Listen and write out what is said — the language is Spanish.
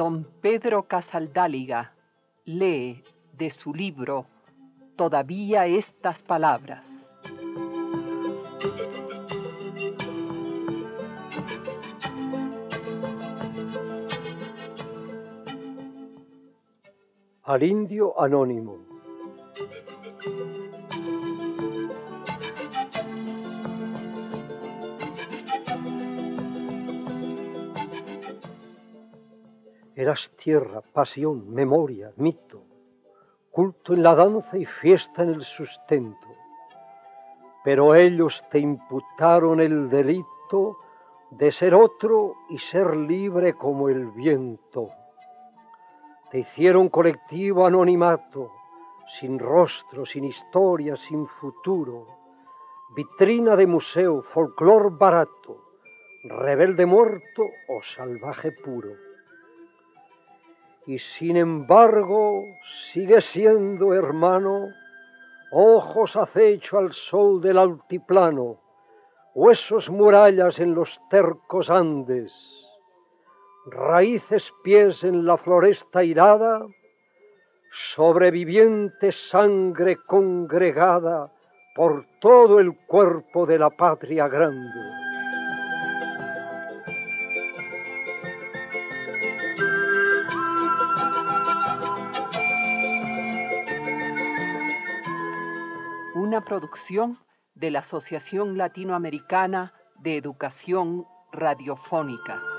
Don Pedro Casaldáliga lee de su libro Todavía estas palabras. Al indio anónimo. Eras tierra, pasión, memoria, mito, culto en la danza y fiesta en el sustento. Pero ellos te imputaron el delito de ser otro y ser libre como el viento. Te hicieron colectivo anonimato, sin rostro, sin historia, sin futuro, vitrina de museo, folclor barato, rebelde muerto o salvaje puro. Y sin embargo sigue siendo, hermano, ojos acecho al sol del altiplano, huesos murallas en los tercos Andes, raíces pies en la floresta irada, sobreviviente sangre congregada por todo el cuerpo de la patria grande. Una producción de la Asociación Latinoamericana de Educación Radiofónica.